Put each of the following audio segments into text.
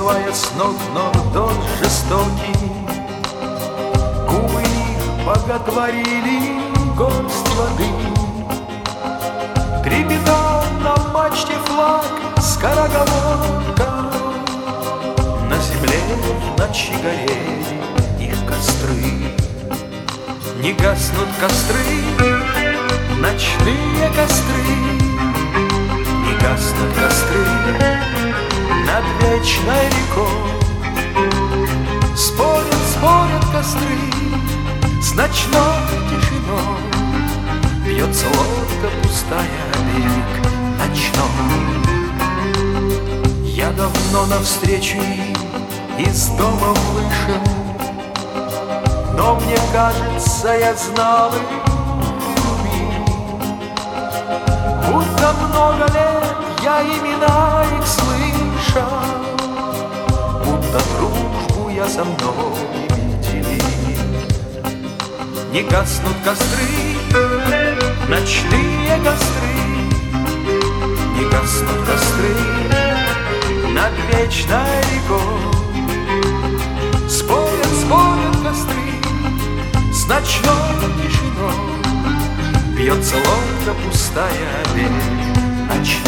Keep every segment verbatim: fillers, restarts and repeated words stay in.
сбивая с ног нордон жестокий. Губы их боготворили горсть воды. Трепетал на мачте флаг скороговорка. На земле в ночи горели их костры. Не гаснут костры, ночные костры, не гаснут костры над вечной рекой. Спорят, спорят костры с ночной тишиной. Бьется лодка пустая, берег ночной. Я давно навстречу им из дома вышел, но мне кажется, я знал их, будто много лет я имена их слышал, будто дружбу я со мной делил. Не гаснут костры, ночные костры, не гаснут костры над вечной рекой. Спорят, спорят костры с ночной тишиной. Бьется лодка пустая, берег ночной.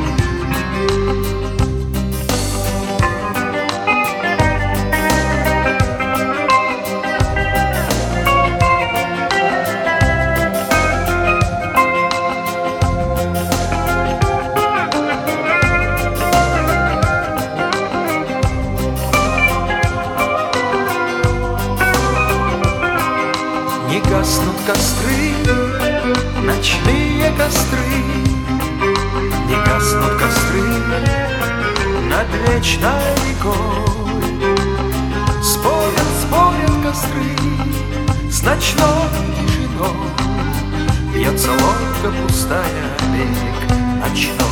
Не гаснут костры, ночные костры, не гаснут костры над вечной рекой. Спорят, спорят костры с ночной тишиной. Бьется лодка пустая, берег ночной.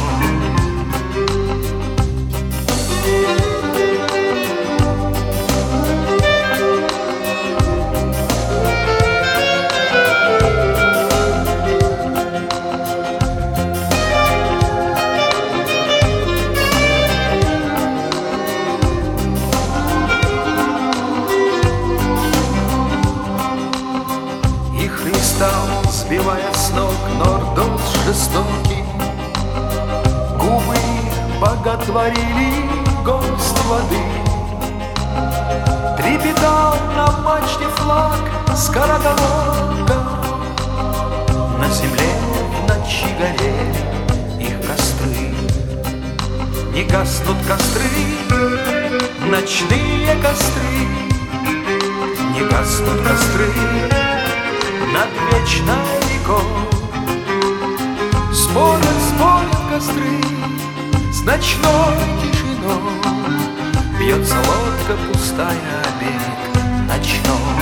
Стал, сбивая с ног нордос жестокий. Губы их боготворили горсть воды. Трепетал на мачте флаг скороговорка. На земле в ночи горели их костры. Не гаснут костры, ночные костры, не гаснут костры над вечной рекой. Спорят, спорят костры с ночной тишиной. Бьется лодка пустая, берег ночной.